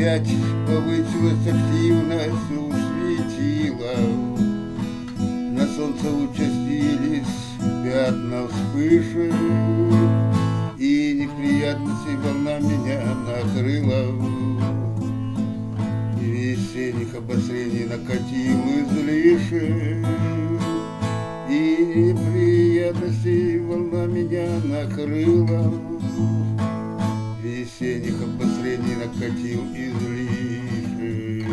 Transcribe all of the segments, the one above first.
опять повысилась активность у светила. На солнце участились пятна вспышек, и неприятности волна меня накрыла. Весенних обострений накатил излишек, и неприятностей волна меня накрыла. Весенних обострений накатил излишек.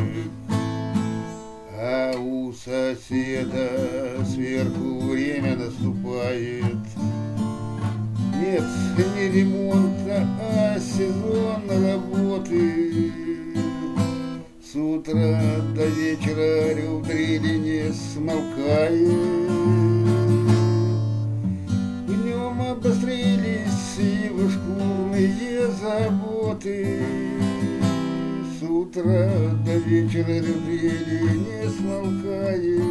А у соседа сверху время наступает. Нет, не ремонта, а сезон работы. С утра до вечера рев дрели не смолкает. Днем обострились его шкурные заботы. С утра до вечера рев дрели не смолкает.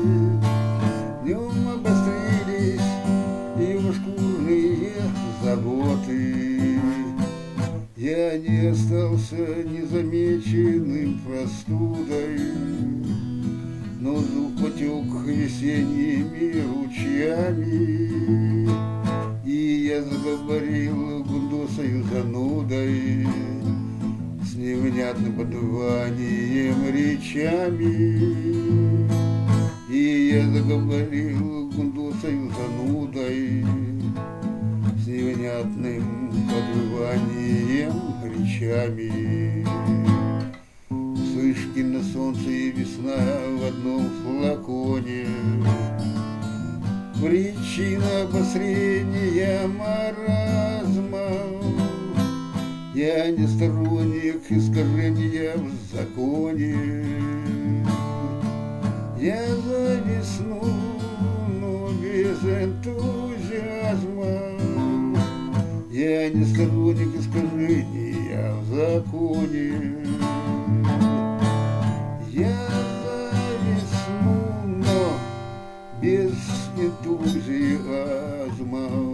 Днем обострились его шкурные заботы. Я не остался незамеченным простудой, но зуб потек весенними ручьями, и я заговорил гундосою занудой с невнятным подванием речами. И я заговорил гундосою занудой с невнятным подвыванием речами. Вспышки на солнце и весна в одном флаконе. Причина обострения маразма. Я не сторонник искажения в законе. Я за весну, но без энтузиазма. Я не сторонник искажения в законе. Я за весну, но без энтузиазма.